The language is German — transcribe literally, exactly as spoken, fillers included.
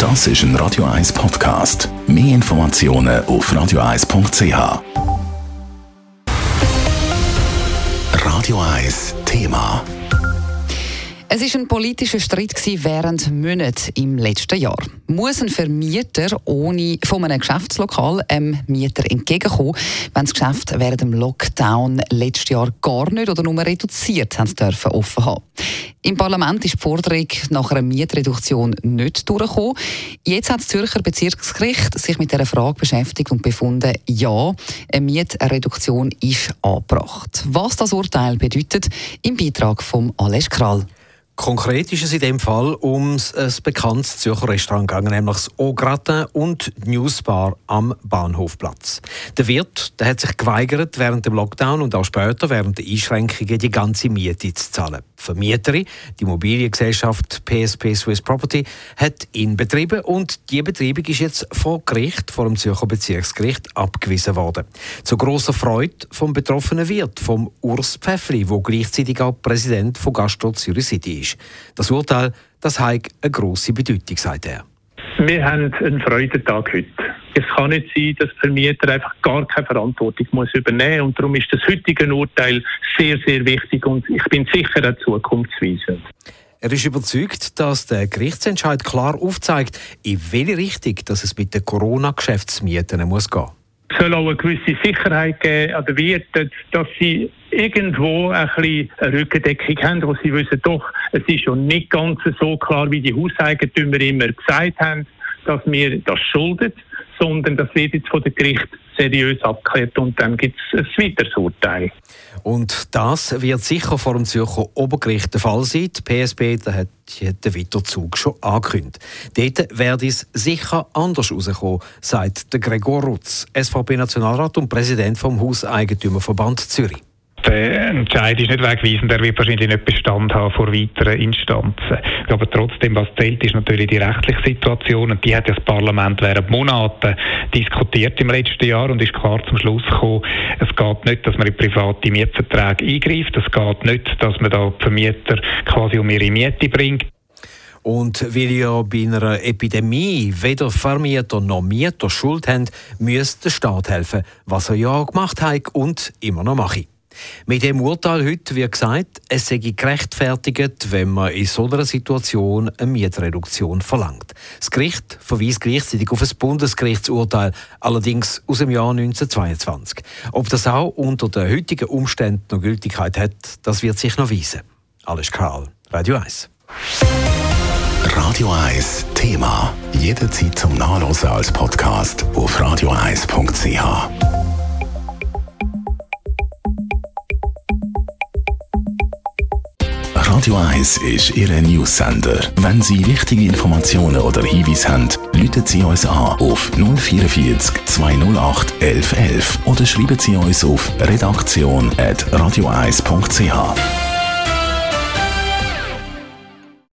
Das ist ein Radio eins Podcast. Mehr Informationen auf radio eins punkt c h. Radio eins Thema. Es war ein politischer Streit während Monaten im letzten Jahr. Muss ein Vermieter ohne von einem Geschäftslokal einem Mieter entgegenkommen, wenn das Geschäft während dem Lockdown letztes Jahr gar nicht oder nur reduziert haben dürfen offen haben? Im Parlament ist die Forderung nach einer Mietreduktion nicht durchgekommen. Jetzt hat das Zürcher Bezirksgericht sich mit dieser Frage beschäftigt und befunden, ja, eine Mietreduktion ist angebracht. Was das Urteil bedeutet, im Beitrag von Alex Krall. Konkret ist es in dem Fall um ein bekanntes Zürcher Restaurant gegangen, nämlich das Au Gratin und die Newsbar am Bahnhofplatz. Der Wirt der hat sich geweigert, während dem Lockdown und auch später während der Einschränkungen die ganze Miete zu zahlen. Die Vermieterin, die Immobiliengesellschaft P S P Swiss Property, hat ihn betrieben und die Betreibung ist jetzt vor Gericht, vor dem Zürcher Bezirksgericht, abgewiesen worden. Zu grosser Freude vom betroffenen Wirt, vom Urs Pfäffli, der gleichzeitig auch Präsident von Gastro Zürich City ist. Das Urteil, das hat eine grosse Bedeutung, sagt er. Wir haben einen Freudentag heute. Es kann nicht sein, dass der Vermieter einfach gar keine Verantwortung muss übernehmen muss. Und darum ist das heutige Urteil sehr, sehr wichtig und ich bin sicher auch zukunftsweisend. Er ist überzeugt, dass der Gerichtsentscheid klar aufzeigt, in welche Richtung dass es mit den Corona-Geschäftsmieten muss gehen. Es soll auch eine gewisse Sicherheit geben an den Wirten, dass sie irgendwo ein bisschen eine Rückendeckung haben, wo sie wissen, doch, es ist schon nicht ganz so klar, wie die Hauseigentümer immer gesagt haben, dass wir das schulden, sondern das wird jetzt von dem Gericht seriös abgeklärt und dann gibt es ein weiteres Urteil. Und das wird sicher vor dem Zürcher Obergericht der Fall sein. Die P S B hat den Weiterzug schon angekündigt. Dort werde es sicher anders rauskommen, sagt der Gregor Rutz, S V P-Nationalrat und Präsident vom Hauseigentümerverband Zürich. Der Entscheid ist nicht wegweisend, er wird wahrscheinlich nicht Bestand haben vor weiteren Instanzen. Aber trotzdem, was zählt, ist natürlich die rechtliche Situation und die hat ja das Parlament während Monaten diskutiert im letzten Jahr und ist klar zum Schluss gekommen, es geht nicht, dass man in private Mietverträge eingreift, es geht nicht, dass man da die Vermieter quasi um ihre Miete bringt. Und weil ja bei einer Epidemie weder Vermieter noch Mieter Schuld haben, müsste der Staat helfen, was er ja auch gemacht hat und immer noch macht. Mit dem Urteil heute wird gesagt, es sei gerechtfertigt, wenn man in so einer Situation eine Mietreduktion verlangt. Das Gericht verweist gleichzeitig auf ein Bundesgerichtsurteil, allerdings aus dem Jahr neunzehnhundertzweiundzwanzig. Ob das auch unter den heutigen Umständen noch Gültigkeit hat, das wird sich noch weisen. Alles Karl, Radio eins. Radio eins Thema. Jederzeit zum Nachlesen als Podcast auf radio eins punkt c h. Radio eins ist Ihr News-Sender. Wenn Sie wichtige Informationen oder Hinweise haben, rufen Sie uns an auf null vierundvierzig zweihundertacht elf elf oder schreiben Sie uns auf redaktion at radio eins punkt c h.